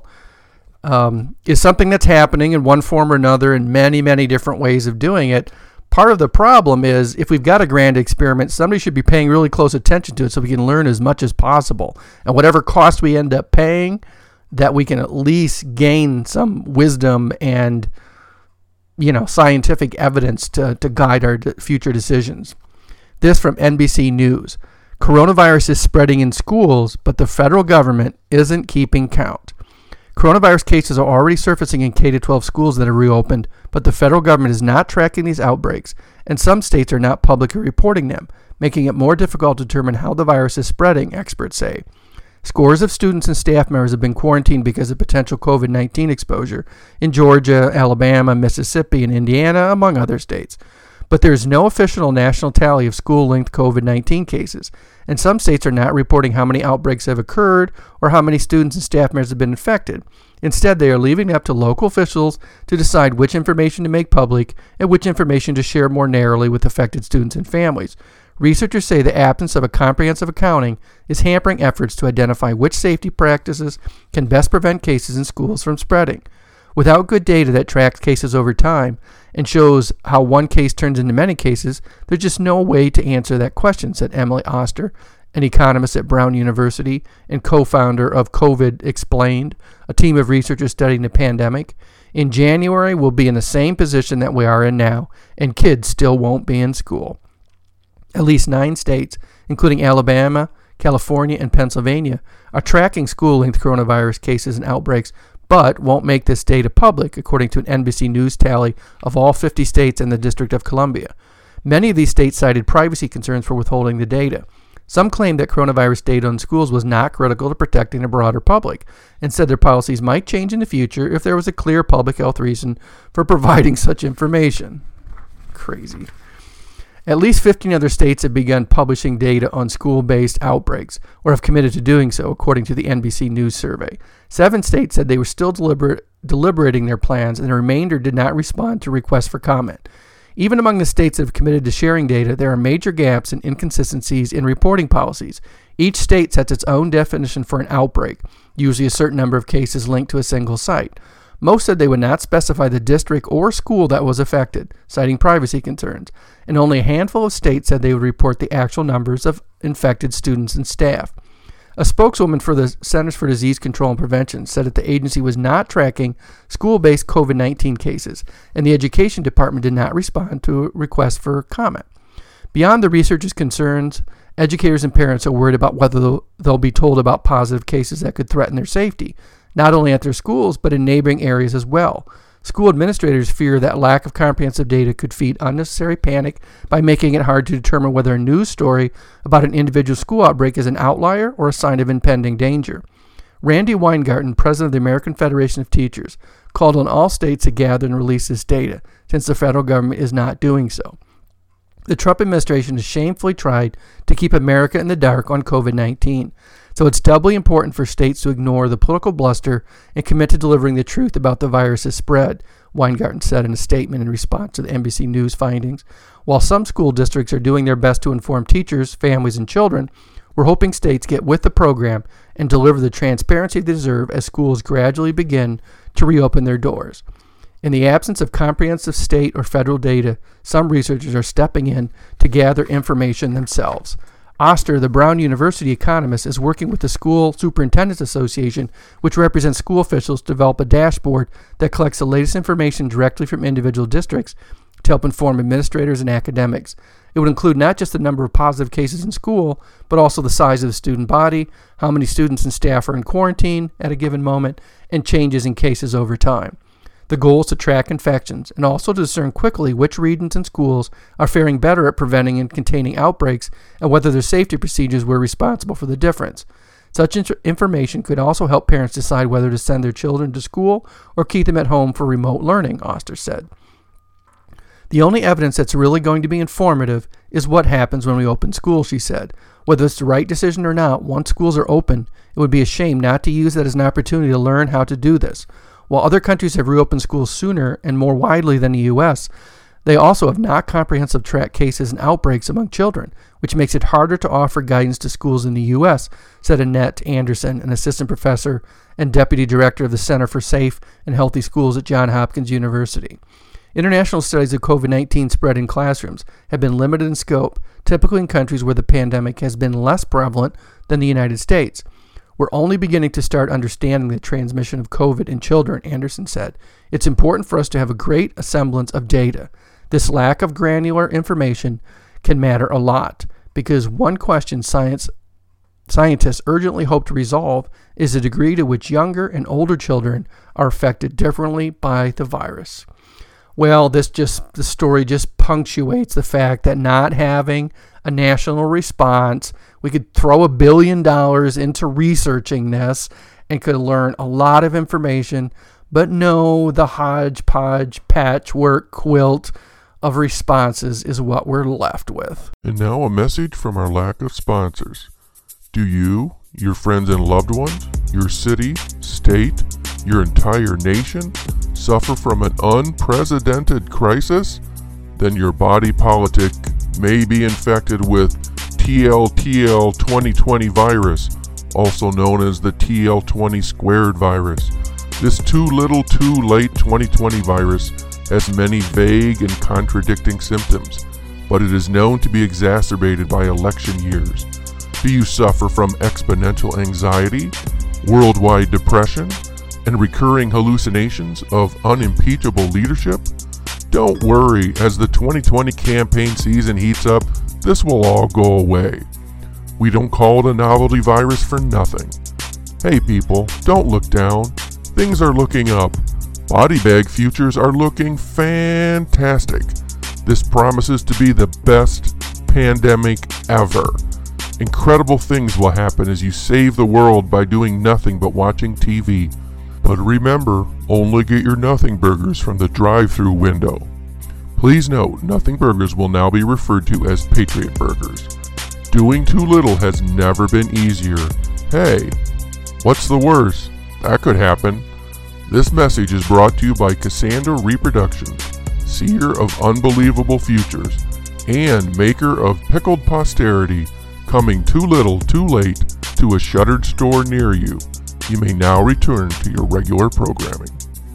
Speaker 1: is something that's happening in one form or another in many, many different ways of doing it. Part of the problem is if we've got a grand experiment, somebody should be paying really close attention to it so we can learn as much as possible. And whatever cost we end up paying, that we can at least gain some wisdom and scientific evidence to guide our future decisions. This from NBC News. Coronavirus is spreading in schools, but the federal government isn't keeping count. Coronavirus cases are already surfacing in K-12 schools that are reopened, but the federal government is not tracking these outbreaks, and some states are not publicly reporting them, making it more difficult to determine how the virus is spreading, experts say. Scores of students and staff members have been quarantined because of potential COVID-19 exposure in Georgia, Alabama, Mississippi, and Indiana, among other states. But there is no official national tally of school-linked COVID-19 cases, and some states are not reporting how many outbreaks have occurred or how many students and staff members have been infected. Instead, they are leaving it up to local officials to decide which information to make public and which information to share more narrowly with affected students and families. Researchers say the absence of a comprehensive accounting is hampering efforts to identify which safety practices can best prevent cases in schools from spreading. Without good data that tracks cases over time and shows how one case turns into many cases, there's just no way to answer that question, said Emily Oster, an economist at Brown University and co-founder of COVID Explained, a team of researchers studying the pandemic. In January, we'll be in the same position that we are in now, and kids still won't be in school. At least 9 states, including Alabama, California, and Pennsylvania, are tracking school-linked coronavirus cases and outbreaks, but won't make this data public, according to an NBC News tally of all 50 states and the District of Columbia. Many of these states cited privacy concerns for withholding the data. Some claimed that coronavirus data on schools was not critical to protecting the broader public, and said their policies might change in the future if there was a clear public health reason for providing such information. Crazy. At least 15 other states have begun publishing data on school-based outbreaks, or have committed to doing so, according to the NBC News survey. 7 states said they were still deliberating their plans, and the remainder did not respond to requests for comment. Even among the states that have committed to sharing data, there are major gaps and inconsistencies in reporting policies. Each state sets its own definition for an outbreak, usually a certain number of cases linked to a single site. Most said they would not specify the district or school that was affected, citing privacy concerns, and only a handful of states said they would report the actual numbers of infected students and staff. A spokeswoman for the Centers for Disease Control and Prevention said that the agency was not tracking school-based COVID-19 cases, and the Education Department did not respond to a request for comment. Beyond the researchers' concerns, educators and parents are worried about whether they'll be told about positive cases that could threaten their safety, not only at their schools, but in neighboring areas as well. School administrators fear that lack of comprehensive data could feed unnecessary panic by making it hard to determine whether a news story about an individual school outbreak is an outlier or a sign of impending danger. Randy Weingarten, president of the American Federation of Teachers, called on all states to gather and release this data, since the federal government is not doing so. The Trump administration has shamefully tried to keep America in the dark on COVID-19. So it's doubly important for states to ignore the political bluster and commit to delivering the truth about the virus's spread, Weingarten said in a statement in response to the NBC News findings. While some school districts are doing their best to inform teachers, families, and children, we're hoping states get with the program and deliver the transparency they deserve as schools gradually begin to reopen their doors. In the absence of comprehensive state or federal data, some researchers are stepping in to gather information themselves. Oster, the Brown University economist, is working with the School Superintendents Association, which represents school officials, to develop a dashboard that collects the latest information directly from individual districts to help inform administrators and academics. It would include not just the number of positive cases in school, but also the size of the student body, how many students and staff are in quarantine at a given moment, and changes in cases over time. The goal is to track infections and also to discern quickly which regions and schools are faring better at preventing and containing outbreaks and whether their safety procedures were responsible for the difference. Such information could also help parents decide whether to send their children to school or keep them at home for remote learning, Oster said. The only evidence that's really going to be informative is what happens when we open schools, she said. Whether it's the right decision or not, once schools are open, it would be a shame not to use that as an opportunity to learn how to do this. While other countries have reopened schools sooner and more widely than the U.S., they also have not comprehensive tracked cases and outbreaks among children, which makes it harder to offer guidance to schools in the U.S., said Annette Anderson, an assistant professor and deputy director of the Center for Safe and Healthy Schools at Johns Hopkins University. International studies of COVID-19 spread in classrooms have been limited in scope, typically in countries where the pandemic has been less prevalent than the United States. We're only beginning to start understanding the transmission of COVID in children, Anderson said. It's important for us to have a great semblance of data. This lack of granular information can matter a lot, because one question scientists urgently hope to resolve is the degree to which younger and older children are affected differently by the virus. Well, the story just punctuates the fact that not having a national response, we could throw $1 billion into researching this and could learn a lot of information, but no, the hodgepodge patchwork quilt of responses is what we're left with.
Speaker 3: And now a message from our lack of sponsors. Do you, your friends and loved ones, your city, state, your entire nation suffer from an unprecedented crisis? then your body politic may be infected with TL 2020 virus, also known as the TL20 squared virus. This too little too late 2020 virus has many vague and contradicting symptoms, but it is known to be exacerbated by election years. Do you suffer from exponential anxiety, worldwide depression, and recurring hallucinations of unimpeachable leadership? Don't worry, as the 2020 campaign season heats up, this will all go away. We don't call it a novelty virus for nothing. Hey people, don't look down. Things are looking up. Body bag futures are looking fantastic. This promises to be the best pandemic ever. Incredible things will happen as you save the world by doing nothing but watching TV. But remember, only get your Nothing Burgers from the drive-thru window. Please note, Nothing Burgers will now be referred to as Patriot Burgers. Doing too little has never been easier. Hey, what's the worst? That could happen. This message is brought to you by Cassandra Reproductions, seer of unbelievable futures, and maker of pickled posterity, coming too little too late to a shuttered store near you. You may now return to your regular programming.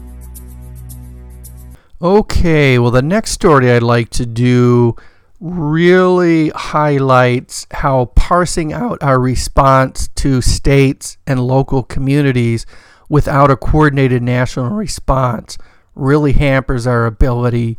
Speaker 1: Okay, well, the next story I'd like to do really highlights how parsing out our response to states and local communities without a coordinated national response really hampers our ability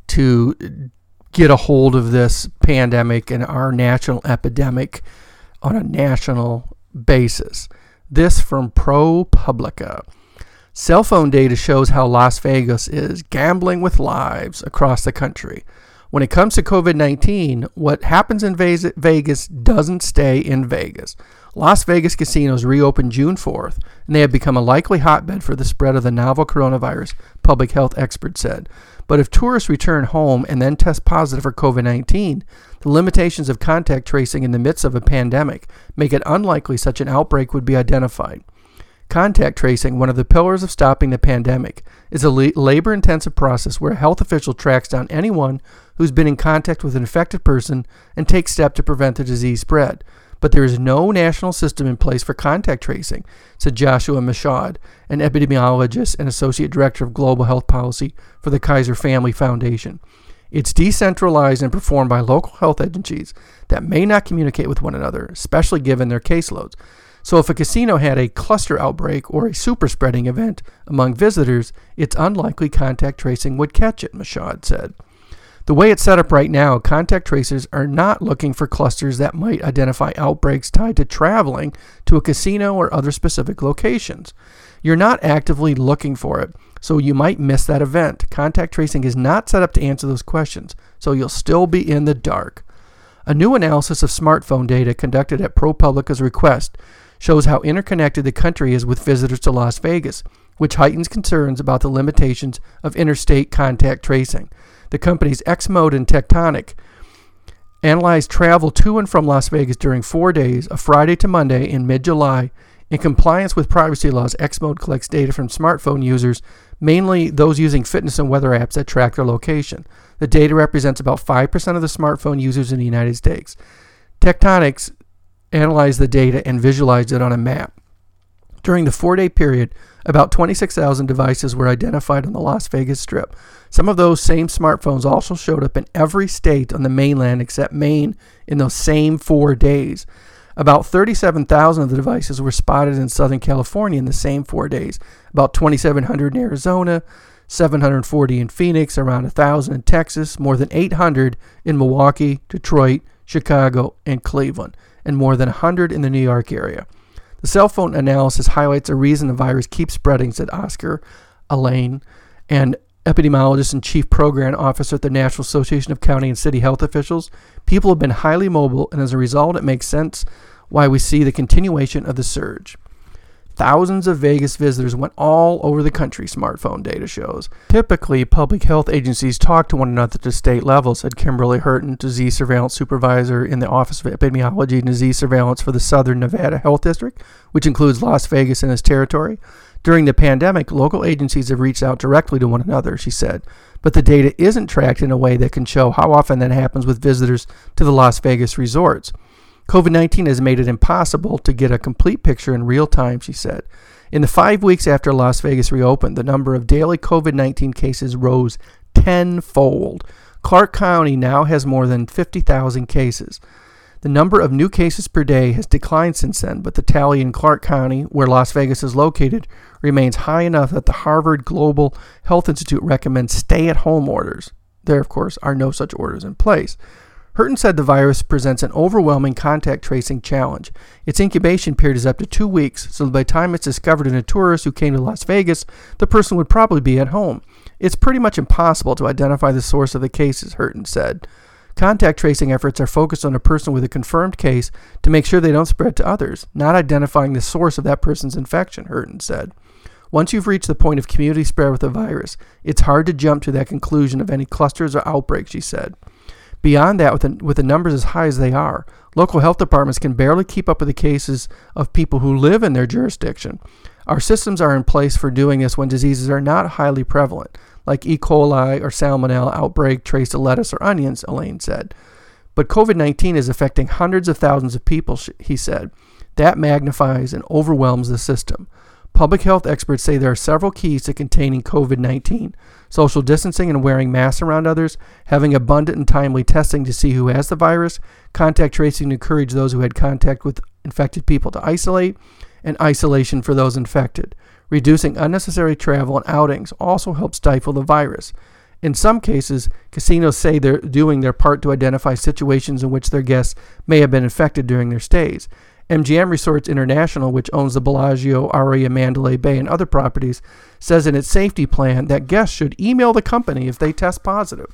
Speaker 1: to get a hold of this pandemic and our national epidemic on a national basis. This from ProPublica. Cell phone data shows how Las Vegas is gambling with lives across the country. When it comes to COVID-19, what happens in Vegas doesn't stay in Vegas. Las Vegas casinos reopened June 4th, and they have become a likely hotbed for the spread of the novel coronavirus, public health experts said. But if tourists return home and then test positive for COVID-19, the limitations of contact tracing in the midst of a pandemic make it unlikely such an outbreak would be identified. Contact tracing, one of the pillars of stopping the pandemic, is a labor-intensive process where a health official tracks down anyone who's been in contact with an infected person and takes steps to prevent the disease spread. But there is no national system in place for contact tracing, said Joshua Michaud, an epidemiologist and associate director of global health policy for the Kaiser Family Foundation. It's decentralized and performed by local health agencies that may not communicate with one another, especially given their caseloads. So if a casino had a cluster outbreak or a super spreading event among visitors, it's unlikely contact tracing would catch it, Michaud said. The way it's set up right now, contact tracers are not looking for clusters that might identify outbreaks tied to traveling to a casino or other specific locations. You're not actively looking for it, so you might miss that event. Contact tracing is not set up to answer those questions, so you'll still be in the dark. A new analysis of smartphone data conducted at ProPublica's request shows how interconnected the country is with visitors to Las Vegas, which heightens concerns about the limitations of interstate contact tracing. The companies Xmode and Tectonic analyzed travel to and from Las Vegas during 4 days, a Friday to Monday in mid-July. In compliance with privacy laws, Xmode collects data from smartphone users, mainly those using fitness and weather apps that track their location. The data represents about 5% of the smartphone users in the United States. Tectonic analyzed the data and visualized it on a map. During the 4-day period, about 26,000 devices were identified on the Las Vegas Strip. Some of those same smartphones also showed up in every state on the mainland except Maine in those same 4 days. About 37,000 of the devices were spotted in Southern California in the same 4 days, about 2,700 in Arizona, 740 in Phoenix, around 1,000 in Texas, more than 800 in Milwaukee, Detroit, Chicago, and Cleveland, and more than 100 in the New York area. The cell phone analysis highlights a reason the virus keeps spreading, said Oscar Alain, an epidemiologist and chief program officer at the National Association of County and City Health Officials. People have been highly mobile, and as a result, it makes sense why we see the continuation of the surge. Thousands of Vegas visitors went all over the country, smartphone data shows. Typically, public health agencies talk to one another at the state level, said Kimberly Hurton, disease surveillance supervisor in the Office of Epidemiology and Disease Surveillance for the Southern Nevada Health District, which includes Las Vegas and its territory. During the pandemic, local agencies have reached out directly to one another, she said, but the data isn't tracked in a way that can show how often that happens with visitors to the Las Vegas resorts. COVID-19 has made it impossible to get a complete picture in real time, she said. In the 5 weeks after Las Vegas reopened, the number of daily COVID-19 cases rose tenfold. Clark County now has more than 50,000 cases. The number of new cases per day has declined since then, but the tally in Clark County, where Las Vegas is located, remains high enough that the Harvard Global Health Institute recommends stay-at-home orders. There, of course, are no such orders in place. Hurton said the virus presents an overwhelming contact tracing challenge. Its incubation period is up to 2 weeks, so by the time it's discovered in a tourist who came to Las Vegas, the person would probably be at home. It's pretty much impossible to identify the source of the cases, Hurton said. Contact tracing efforts are focused on a person with a confirmed case to make sure they don't spread to others, not identifying the source of that person's infection, Hurton said. Once you've reached the point of community spread with the virus, it's hard to jump to that conclusion of any clusters or outbreaks, she said. Beyond that, with the numbers as high as they are, local health departments can barely keep up with the cases of people who live in their jurisdiction. Our systems are in place for doing this when diseases are not highly prevalent, like E. coli or salmonella outbreak traced to lettuce or onions, Elaine said. But COVID-19 is affecting hundreds of thousands of people, he said. That magnifies and overwhelms the system. Public health experts say there are several keys to containing COVID-19. Social distancing and wearing masks around others, having abundant and timely testing to see who has the virus, contact tracing to encourage those who had contact with infected people to isolate, and isolation for those infected. Reducing unnecessary travel and outings also help stifle the virus. In some cases, casinos say they're doing their part to identify situations in which their guests may have been infected during their stays. MGM Resorts International, which owns the Bellagio, Aria, Mandalay Bay, and other properties, says in its safety plan that guests should email the company if they test positive.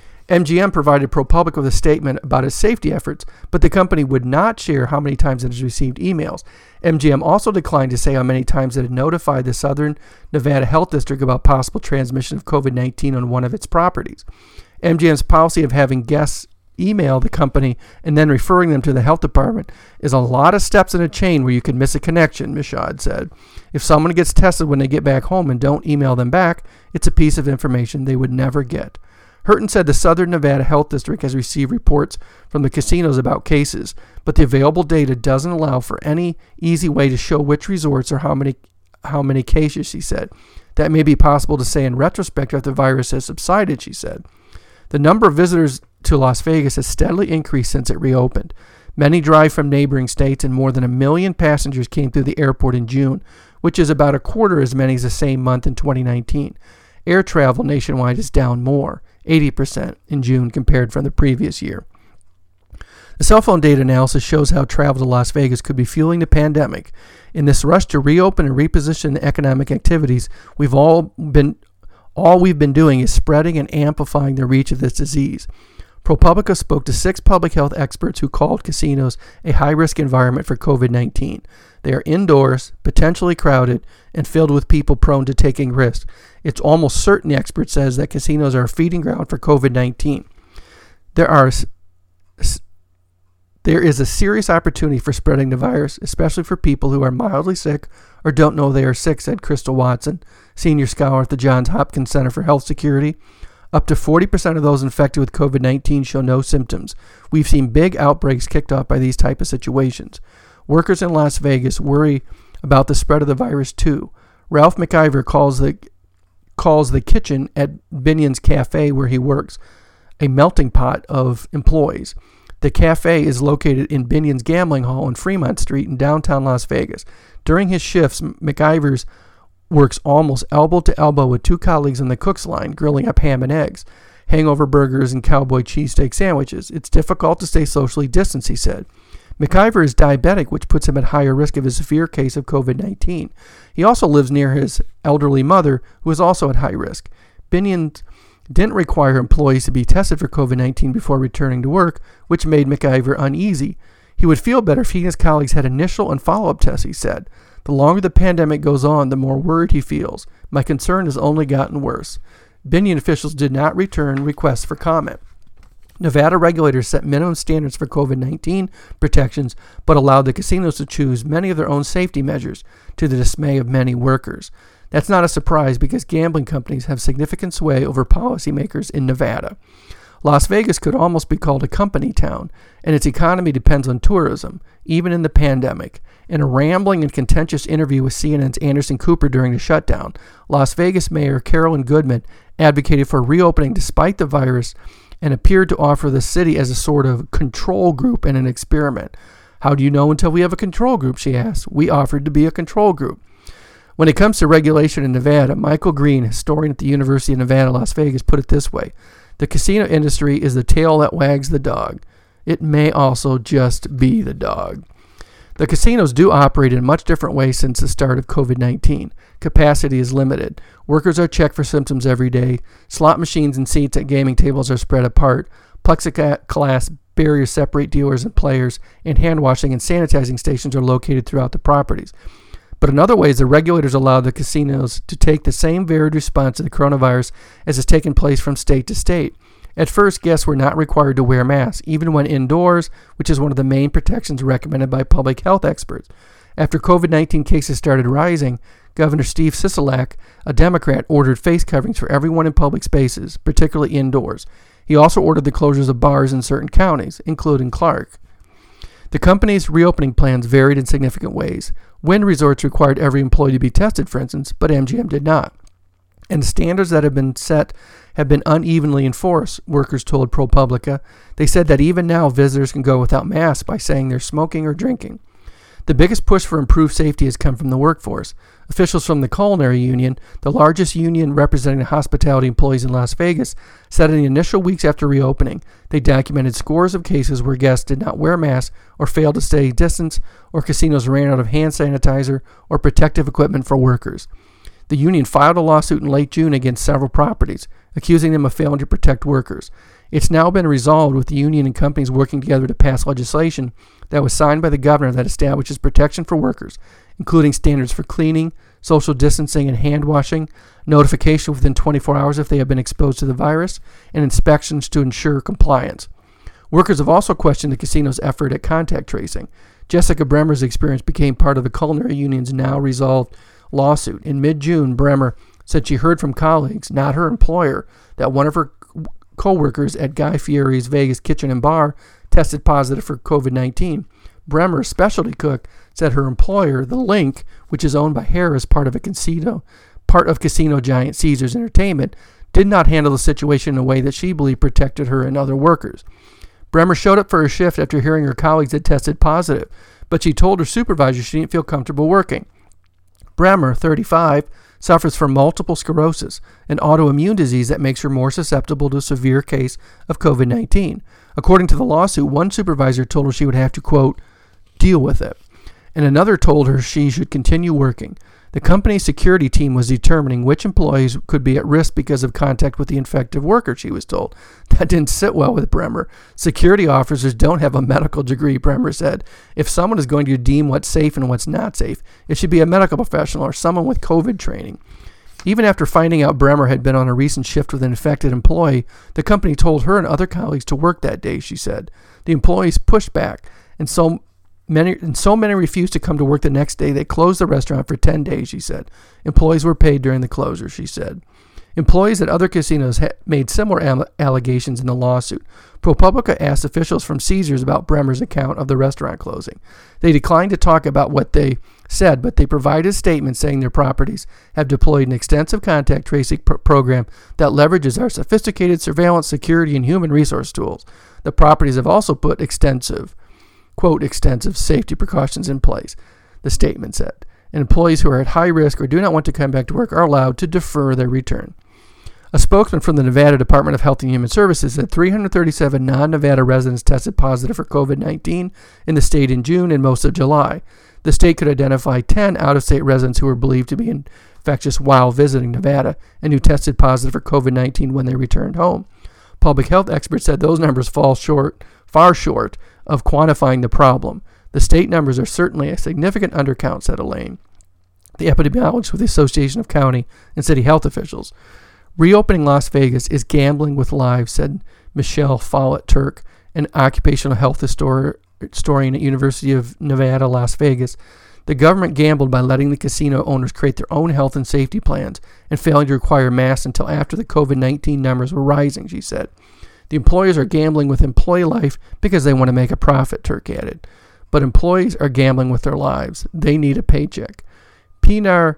Speaker 1: MGM provided ProPublica with a statement about its safety efforts, but the company would not share how many times it has received emails. MGM also declined to say how many times it had notified the Southern Nevada Health District about possible transmission of COVID-19 on one of its properties. MGM's policy of having guests email the company and then referring them to the health department is a lot of steps in a chain where you can miss a connection, Michaud said. If someone gets tested when they get back home and don't email them back, it's a piece of information they would never get. Hurton said the Southern Nevada Health District has received reports from the casinos about cases, but the available data doesn't allow for any easy way to show which resorts or how many cases, she said. That may be possible to say in retrospect after the virus has subsided, she said. The number of visitors to Las Vegas has steadily increased since it reopened. Many drive from neighboring states, and more than 1 million passengers came through the airport in June, which is about a quarter as many as the same month in 2019. Air travel nationwide is down more, 80% in June compared from the previous year. The cell phone data analysis shows how travel to Las Vegas could be fueling the pandemic. In this rush to reopen and reposition the economic activities, all we've been doing is spreading and amplifying the reach of this disease. ProPublica spoke to 6 public health experts who called casinos a high-risk environment for COVID-19. They are indoors, potentially crowded, and filled with people prone to taking risks. It's almost certain, the expert says, that casinos are a feeding ground for COVID-19. There is a serious opportunity for spreading the virus, especially for people who are mildly sick or don't know they are sick, said Crystal Watson, senior scholar at the Johns Hopkins Center for Health Security. Up to 40% of those infected with COVID-19 show no symptoms. We've seen big outbreaks kicked off by these type of situations. Workers in Las Vegas worry about the spread of the virus too. Ralph McIver calls the kitchen at Binion's Cafe where he works a melting pot of employees. The cafe is located in Binion's Gambling Hall on Fremont Street in downtown Las Vegas. During his shifts, McIver's works almost elbow to elbow with 2 colleagues on the cook's line, grilling up ham and eggs, hangover burgers, and cowboy cheesesteak sandwiches. It's difficult to stay socially distanced, he said. McIver is diabetic, which puts him at higher risk of a severe case of COVID-19. He also lives near his elderly mother, who is also at high risk. Binion didn't require employees to be tested for COVID-19 before returning to work, which made McIver uneasy. He would feel better if he and his colleagues had initial and follow-up tests, he said. The longer the pandemic goes on, the more worried he feels. My concern has only gotten worse. Binion officials did not return requests for comment. Nevada regulators set minimum standards for COVID-19 protections, but allowed the casinos to choose many of their own safety measures, to the dismay of many workers. That's not a surprise because gambling companies have significant sway over policymakers in Nevada. Las Vegas could almost be called a company town, and its economy depends on tourism, even in the pandemic. In a rambling and contentious interview with CNN's Anderson Cooper during the shutdown, Las Vegas Mayor Carolyn Goodman advocated for reopening despite the virus and appeared to offer the city as a sort of control group in an experiment. How do you know until we have a control group, she asked. We offered to be a control group. When it comes to regulation in Nevada, Michael Green, historian at the University of Nevada, Las Vegas, put it this way. The casino industry is the tail that wags the dog. It may also just be the dog. The casinos do operate in a much different way since the start of COVID-19. Capacity is limited. Workers are checked for symptoms every day. Slot machines and seats at gaming tables are spread apart. Plexiglass barriers separate dealers and players, and hand washing and sanitizing stations are located throughout the properties. But in other ways, the regulators allow the casinos to take the same varied response to the coronavirus as has taken place from state to state. At first, guests were not required to wear masks, even when indoors, which is one of the main protections recommended by public health experts. After COVID-19 cases started rising, Governor Steve Sisolak, a Democrat, ordered face coverings for everyone in public spaces, particularly indoors. He also ordered the closures of bars in certain counties, including Clark. The company's reopening plans varied in significant ways. Wynn Resorts required every employee to be tested, for instance, but MGM did not. And the standards that have been set have been unevenly enforced, workers told ProPublica. They said that even now visitors can go without masks by saying they're smoking or drinking. The biggest push for improved safety has come from the workforce. Officials from the Culinary Union, the largest union representing the hospitality employees in Las Vegas, said in the initial weeks after reopening, they documented scores of cases where guests did not wear masks or failed to stay distance, or casinos ran out of hand sanitizer or protective equipment for workers. The union filed a lawsuit in late June against several properties, accusing them of failing to protect workers. It's now been resolved with the union and companies working together to pass legislation that was signed by the governor that establishes protection for workers, including standards for cleaning, social distancing and hand washing, notification within 24 hours if they have been exposed to the virus, and inspections to ensure compliance. Workers have also questioned the casino's effort at contact tracing. Jessica Bremer's experience became part of the Culinary Union's now resolved lawsuit. In mid-June, Bremer said she heard from colleagues, not her employer, that one of her co-workers at Guy Fieri's Vegas Kitchen and Bar tested positive for COVID-19. Bremer, a specialty cook, said her employer, The Link, which is owned by Harrah's, part of casino giant Caesars Entertainment, did not handle the situation in a way that she believed protected her and other workers. Bremer showed up for her shift after hearing her colleagues had tested positive, but she told her supervisor she didn't feel comfortable working. Bremer, 35, suffers from multiple sclerosis, an autoimmune disease that makes her more susceptible to a severe case of COVID-19. According to the lawsuit, one supervisor told her she would have to, quote, deal with it, and another told her she should continue working. The company's security team was determining which employees could be at risk because of contact with the infected worker, she was told. That didn't sit well with Bremer. Security officers don't have a medical degree, Bremer said. If someone is going to deem what's safe and what's not safe, it should be a medical professional or someone with COVID training. Even after finding out Bremer had been on a recent shift with an infected employee, the company told her and other colleagues to work that day, she said. The employees pushed back, and so many refused to come to work the next day, they closed the restaurant for 10 days, she said. Employees were paid during the closure, she said. Employees at other casinos made similar allegations in the lawsuit. ProPublica asked officials from Caesars about Bremer's account of the restaurant closing. They declined to talk about what they said, but they provided a statement saying their properties have deployed an extensive contact tracing program that leverages our sophisticated surveillance, security, and human resource tools. The properties have also put extensive safety precautions in place, the statement said. And employees who are at high risk or do not want to come back to work are allowed to defer their return. A spokesman from the Nevada Department of Health and Human Services said 337 non-Nevada residents tested positive for COVID-19 in the state in June and most of July. The state could identify 10 out-of-state residents who were believed to be infectious while visiting Nevada and who tested positive for COVID-19 when they returned home. Public health experts said those numbers fall far short of quantifying the problem. The state numbers are certainly a significant undercount, said Elaine, the epidemiologist with the Association of County and City Health Officials. Reopening Las Vegas is gambling with lives, said Michelle Follett-Turk, an occupational health historian at University of Nevada, Las Vegas. The government gambled by letting the casino owners create their own health and safety plans and failing to require masks until after the COVID-19 numbers were rising, she said. The employers are gambling with employee life because they want to make a profit, Turk added. But employees are gambling with their lives. They need a paycheck. Pinar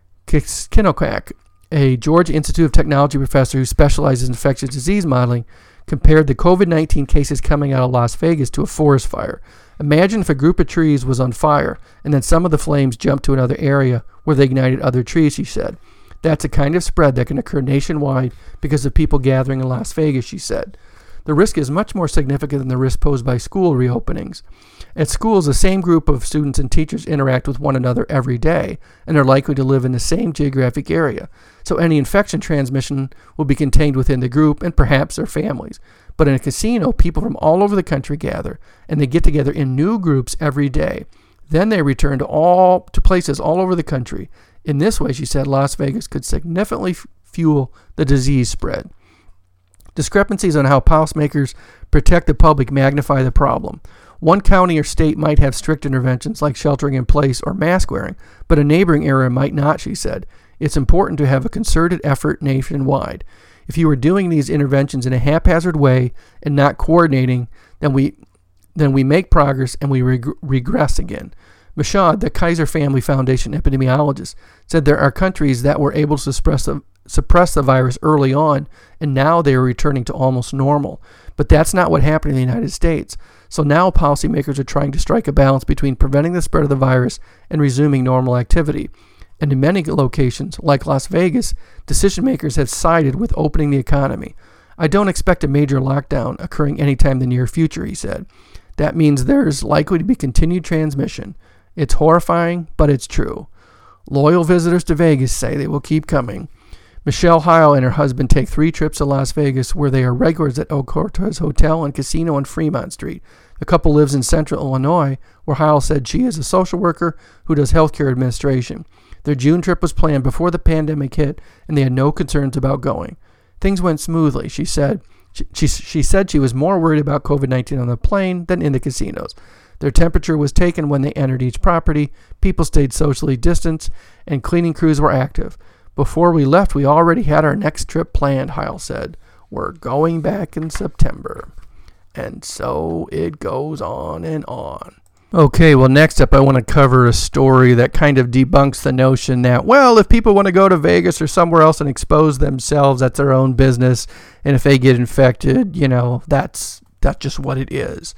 Speaker 1: Kinokak, a Georgia Institute of Technology professor who specializes in infectious disease modeling, compared the COVID-19 cases coming out of Las Vegas to a forest fire. Imagine if a group of trees was on fire and then some of the flames jumped to another area where they ignited other trees, she said. That's a kind of spread that can occur nationwide because of people gathering in Las Vegas, she said. The risk is much more significant than the risk posed by school reopenings. At schools, the same group of students and teachers interact with one another every day, and are likely to live in the same geographic area. So any infection transmission will be contained within the group and perhaps their families. But in a casino, people from all over the country gather, and they get together in new groups every day. Then they return to places all over the country. In this way, she said, Las Vegas could significantly fuel the disease spread. Discrepancies on how policymakers protect the public magnify the problem. One county or state might have strict interventions like sheltering in place or mask wearing, but a neighboring area might not, she said. It's important to have a concerted effort nationwide. If you are doing these interventions in a haphazard way and not coordinating, then we make progress and we regress again. Mashad, the Kaiser Family Foundation epidemiologist, said there are countries that were able to suppress the virus early on, and now they are returning to almost normal. But that's not what happened in the United States. So now policymakers are trying to strike a balance between preventing the spread of the virus and resuming normal activity. And in many locations, like Las Vegas, decision makers have sided with opening the economy. I don't expect a major lockdown occurring anytime in the near future, he said. That means there's likely to be continued transmission. It's horrifying, but it's true. Loyal visitors to Vegas say they will keep coming. Michelle Heil and her husband take 3 trips to Las Vegas, where they are regulars at El Cortez Hotel and Casino on Fremont Street. The couple lives in central Illinois, where Heil said she is a social worker who does healthcare administration. Their June trip was planned before the pandemic hit, and they had no concerns about going. Things went smoothly, she said. She said she was more worried about COVID-19 on the plane than in the casinos. Their temperature was taken when they entered each property, people stayed socially distanced, and cleaning crews were active. Before we left, we already had our next trip planned, Heil said. We're going back in September. And so it goes on and on. Okay, well, next up, I want to cover a story that kind of debunks the notion that, well, if people want to go to Vegas or somewhere else and expose themselves, that's their own business. And if they get infected, that's just what it is.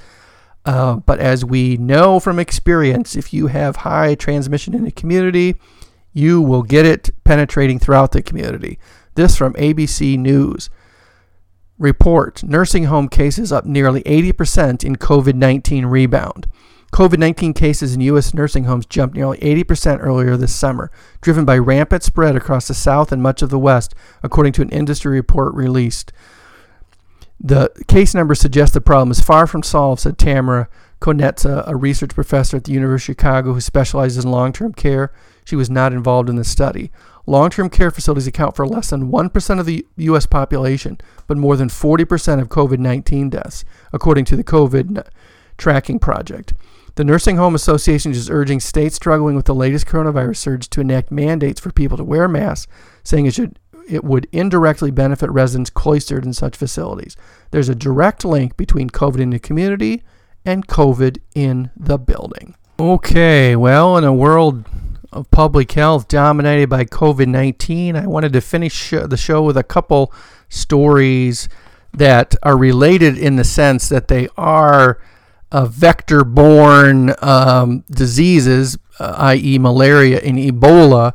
Speaker 1: But as we know from experience, if you have high transmission in the community, you will get it penetrating throughout the community. This from ABC News. Report, nursing home cases up nearly 80% in COVID-19 rebound. COVID-19 cases in U.S. nursing homes jumped nearly 80% earlier this summer, driven by rampant spread across the South and much of the West, according to an industry report released. The case numbers suggest the problem is far from solved, said Tamara Konetsa, a research professor at the University of Chicago who specializes in long-term care. She was not involved in the study. Long-term care facilities account for less than 1% of the U.S. population, but more than 40% of COVID-19 deaths, according to the COVID Tracking Project. The Nursing Home Association is urging states struggling with the latest coronavirus surge to enact mandates for people to wear masks, saying it would indirectly benefit residents cloistered in such facilities. There's a direct link between COVID in the community and COVID in the building. Okay, well, in a world of public health dominated by COVID-19, I wanted to finish the show with a couple stories that are related in the sense that they are vector-borne diseases, i.e. malaria and Ebola,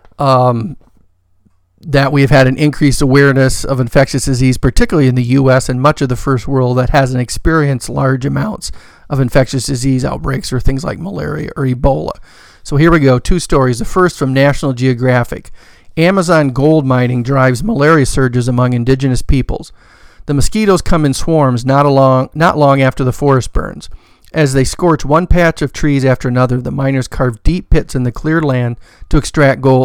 Speaker 1: that we've had an increased awareness of infectious disease, particularly in the U.S. and much of the first world that hasn't experienced large amounts of infectious disease outbreaks or things like malaria or Ebola. So here we go, 2 stories. The first from National Geographic. Amazon gold mining drives malaria surges among indigenous peoples. The mosquitoes come in swarms not long after the forest burns. As they scorch one patch of trees after another, the miners carve deep pits in the cleared land to extract gold.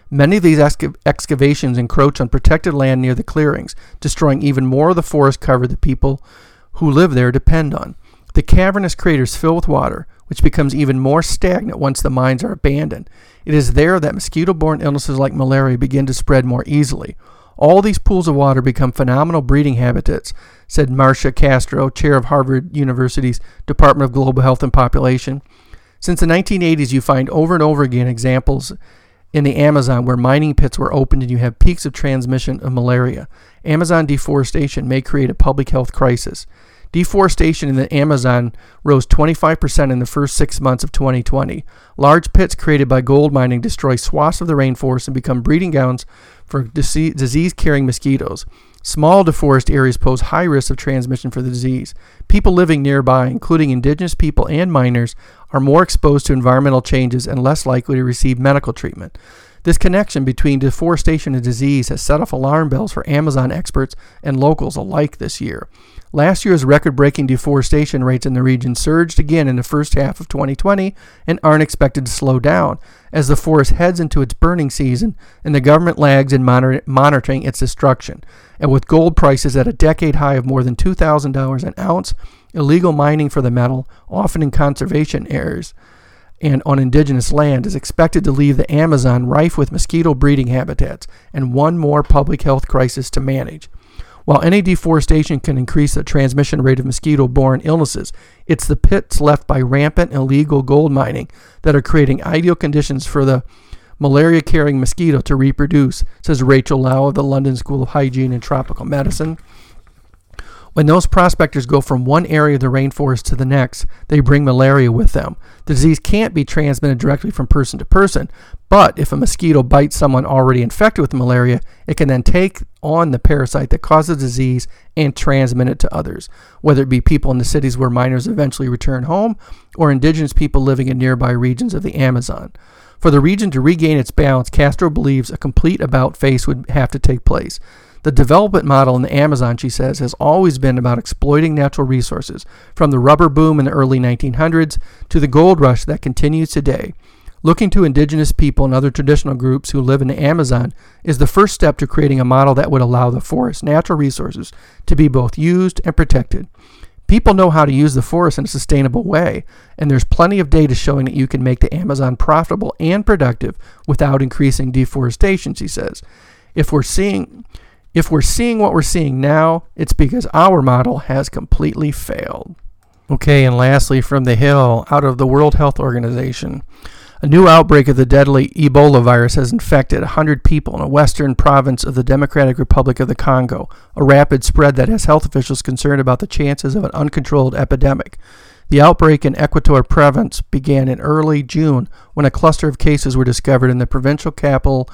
Speaker 1: Many of these excavations encroach on protected land near the clearings, destroying even more of the forest cover the people who live there depend on. The cavernous craters fill with water, which becomes even more stagnant once the mines are abandoned. It is there that mosquito-borne illnesses like malaria begin to spread more easily. All these pools of water become phenomenal breeding habitats, said Marcia Castro, chair of Harvard University's Department of Global Health and Population. Since the 1980s, you find over and over again examples in the Amazon where mining pits were opened and you have peaks of transmission of malaria. Amazon deforestation may create a public health crisis. Deforestation in the Amazon rose 25% in the first 6 months of 2020. Large pits created by gold mining destroy swaths of the rainforest and become breeding grounds for disease-carrying mosquitoes. Small deforested areas pose high risks of transmission for the disease. People living nearby, including indigenous people and miners, are more exposed to environmental changes and less likely to receive medical treatment. This connection between deforestation and disease has set off alarm bells for Amazon experts and locals alike this year. Last year's record-breaking deforestation rates in the region surged again in the first half of 2020 and aren't expected to slow down as the forest heads into its burning season and the government lags in monitoring its destruction. And with gold prices at a decade high of more than $2,000 an ounce, illegal mining for the metal, often in conservation areas and on indigenous land, is expected to leave the Amazon rife with mosquito breeding habitats and one more public health crisis to manage. While any deforestation can increase the transmission rate of mosquito-borne illnesses, it's the pits left by rampant illegal gold mining that are creating ideal conditions for the malaria-carrying mosquito to reproduce, says Rachel Lau of the London School of Hygiene and Tropical Medicine. When those prospectors go from one area of the rainforest to the next, they bring malaria with them. The disease can't be transmitted directly from person to person, but if a mosquito bites someone already infected with malaria, it can then take on the parasite that causes the disease and transmit it to others, whether it be people in the cities where miners eventually return home or indigenous people living in nearby regions of the Amazon. For the region to regain its balance, Castro believes a complete about-face would have to take place. The development model in the Amazon, she says, has always been about exploiting natural resources, from the rubber boom in the early 1900s to the gold rush that continues today. Looking to indigenous people and other traditional groups who live in the Amazon is the first step to creating a model that would allow the forest's natural resources to be both used and protected. People know how to use the forest in a sustainable way, and there's plenty of data showing that you can make the Amazon profitable and productive without increasing deforestation, she says. If we're seeing what we're seeing now, it's because our model has completely failed. Okay, and lastly, from the Hill, out of the World Health Organization, a new outbreak of the deadly Ebola virus has infected 100 people in a western province of the Democratic Republic of the Congo, a rapid spread that has health officials concerned about the chances of an uncontrolled epidemic. The outbreak in Equator Province began in early June when a cluster of cases were discovered in the provincial capital,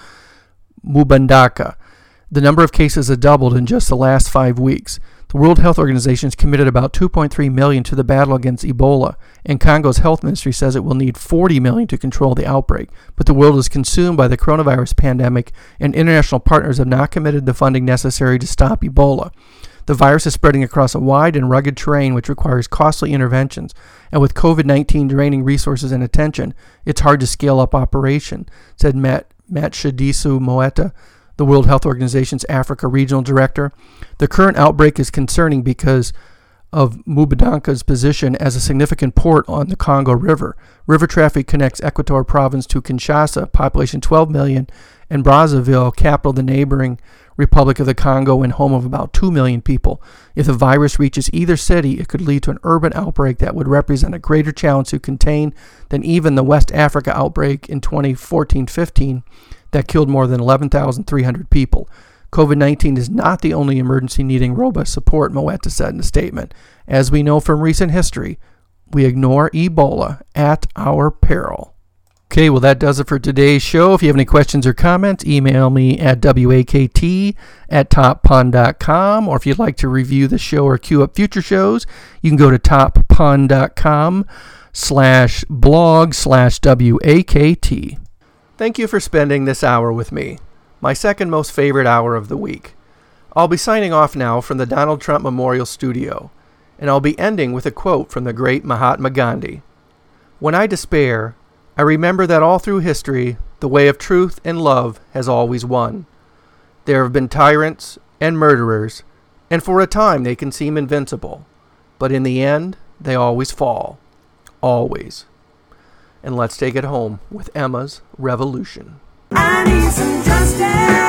Speaker 1: Mbandaka. The number of cases has doubled in just the last 5 weeks. The World Health Organization has committed about $2.3 million to the battle against Ebola, and Congo's health ministry says it will need $40 million to control the outbreak. But the world is consumed by the coronavirus pandemic, and international partners have not committed the funding necessary to stop Ebola. The virus is spreading across a wide and rugged terrain which requires costly interventions, and with COVID-19 draining resources and attention, it's hard to scale up operation, said Matshidiso Moeta, the World Health Organization's Africa Regional Director. The current outbreak is concerning because of Mubadaka's position as a significant port on the Congo River. River traffic connects Equator Province to Kinshasa, population 12 million, and Brazzaville, capital of the neighboring Republic of the Congo and home of about 2 million people. If the virus reaches either city, it could lead to an urban outbreak that would represent a greater challenge to contain than even the West Africa outbreak in 2014-15 that killed more than 11,300 people. COVID-19 is not the only emergency needing robust support, Moeta said in a statement. As we know from recent history, we ignore Ebola at our peril. Okay, well that does it for today's show. If you have any questions or comments, email me at wakt@toppun.com, or if you'd like to review the show or queue up future shows, you can go to toppun.com/blog/WAKT. Thank you for spending this hour with me, my second most favorite hour of the week. I'll be signing off now from the Donald Trump Memorial Studio, and I'll be ending with a quote from the great Mahatma Gandhi. "When I despair, I remember that all through history, The way of truth and love has always won. There have been tyrants and murderers, and for a time they can seem invincible. But in the end, they always fall. Always. And let's take it home with Emma's Revolution.
Speaker 4: I need some justice.